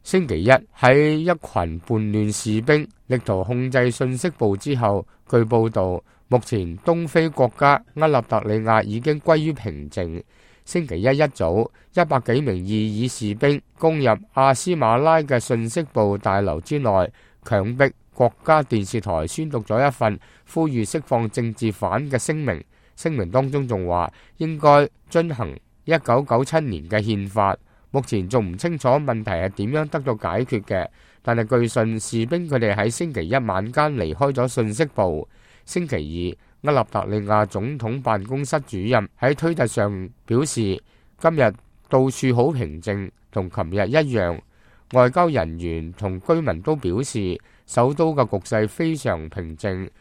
星期一喺一群叛亂士兵力圖控制信息部之後，據報道，目前東非國家厄立特里亞已經歸於平靜。星期一早，100幾名異議士兵攻入阿斯馬拉嘅信息部大樓之內，強迫國家電視台宣讀咗一份呼籲釋放政治犯嘅聲明。聲明當中仲話應該遵行1997年嘅憲法。目前仲唔清楚問題係點樣得到解決嘅，但係據信士兵佢哋喺星期一晚間離開咗信息部。星期二，厄立特里亞總統辦公室主任喺推特上表示，今日到處好平靜，同琴日一樣。外交人員同居民都表示，首都嘅局勢非常平靜，